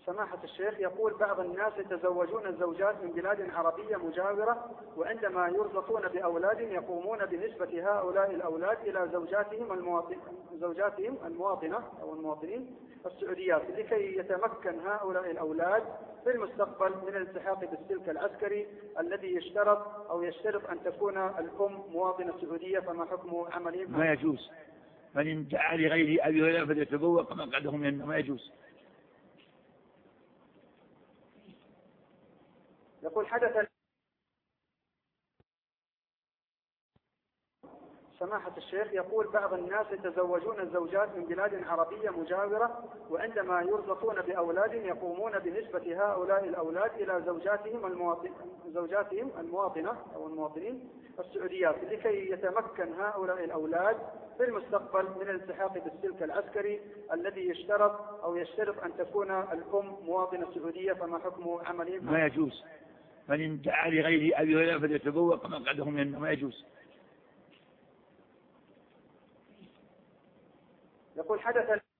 سماحة الشيخ، يقول بعض الناس يتزوجون الزوجات من بلاد عربية مجاورة، وعندما يرزقون بأولاد يقومون بنسبة هؤلاء الأولاد إلى زوجاتهم المواطنة أو المواطنين السعوديات، لكي يتمكن هؤلاء الأولاد في المستقبل من الالتحاق بالسلك العسكري الذي يشترط أن تكون الأم مواطنة سعودية. فما حكم عملهم؟ ما يجوز. من دعا لغير أبي هريرة فليتبوأ مقعده منه، ما يجوز. يقول حدث. سماحة الشيخ، يقول بعض الناس يتزوجون الزوجات من بلاد عربية مجاورة، وعندما يرزقون بأولاد يقومون بنسبة هؤلاء الأولاد إلى زوجاتهم المواطنة أو المواطنين السعوديات، لكي يتمكن هؤلاء الأولاد في المستقبل من الالتحاق بالسلك العسكري الذي يشترط أن تكون الأم مواطنة سعودية. فما حكم عملهم؟ ما يجوز. من دعا لغير أبي هريرة فليتبوأ مقعده منه، ما يجوز. يقول حدث